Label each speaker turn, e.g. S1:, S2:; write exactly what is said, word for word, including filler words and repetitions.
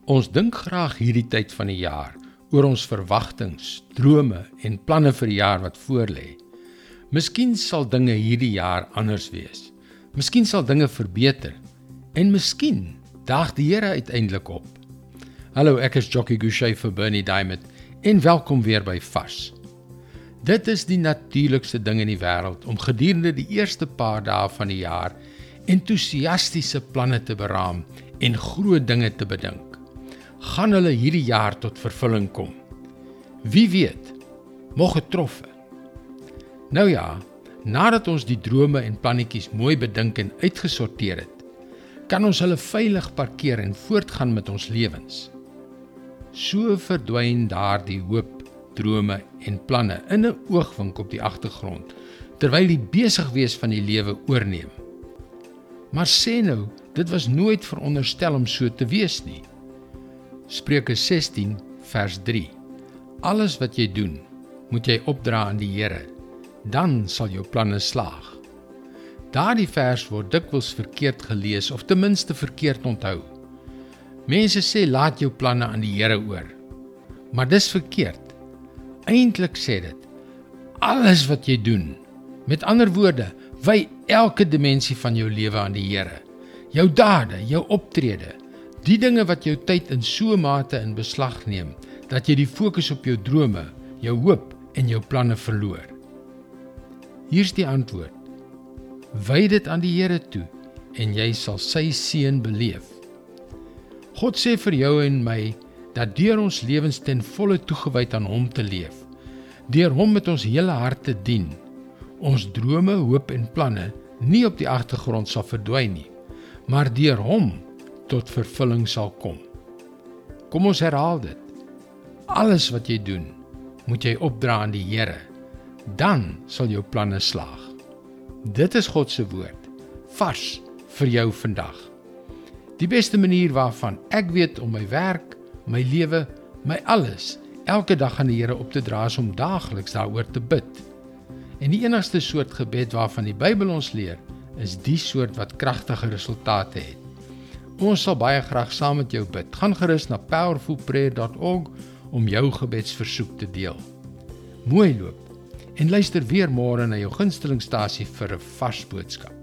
S1: Ons dink graag hierdie tyd van die jaar oor ons verwagtings, drome en planne vir die jaar wat voorlê. Miskien sal dinge hierdie jaar anders wees. Miskien sal dinge verbeter. En miskien daag die Here uiteindelik op. Hallo, ek is Jockey Gouchee vir Bernie Diamond en welkom weer by Vars. Dit is die natuurlikste ding in die wêreld om gedurende die eerste paar dae van die jaar entoesiastiese planne te beraam en groot dinge te bedink. Gaan hulle hierdie jaar tot vervulling kom? Wie weet, mag getroffe. Nou ja, nadat ons die drome en plannetjies mooi bedink en uitgesorteer het, kan ons hulle veilig parkeer en voortgaan met ons lewens. So verdwyn daar die hoop, drome en planne in 'n oogwink op die agtergrond, terwyl die besig wees van die lewe oorneem. Maar sê nou, dit was nooit veronderstel om so te wees nie. Spreuke sestien vers drie. Alles wat jy doen, moet jy opdra aan die Here, dan sal jou planne slaag. Daardie vers word dikwels verkeerd gelees of ten minste verkeerd onthou. Mense sê laat jou planne aan die Here oor, maar dis verkeerd. Eintlik sê dit, alles wat jy doen, met ander woorde, wy elke dimensie van jou lewe aan die Here. Jou dade, jou optrede, die dinge wat jou tyd in so 'n mate in beslag neem, dat jy die fokus op jou drome, jou hoop en jou planne verloor. Hier's die antwoord. Wy dit aan die Here toe en jy sal sy seën beleef. God sê vir jou en my dat deur ons lewens ten volle toegewyd aan hom te leef, deur hom met ons hele hart te dien, ons drome, hoop en planne nie op die agtergrond sal verdwyn nie, maar deur hom tot vervulling sal kom. Kom ons herhaal dit. Alles wat jy doen, moet jy opdra aan die Here, dan sal jou planne slaag. Dit is God se woord, vars vir jou vandag. Die beste manier waarvan ek weet om my werk, my lewe, my alles, elke dag aan die Here op te dra is om daagliks daaroor te bid. En die enigste soort gebed waarvan die Bybel ons leer, is die soort wat kragtige resultate het. Ons sal baie graag saam met jou bid. Gaan gerus na powerful prayer dot org om jou gebedsversoek te deel. Mooi loop en luister weer môre na jou gunstelingstasie vir 'n vars boodskap.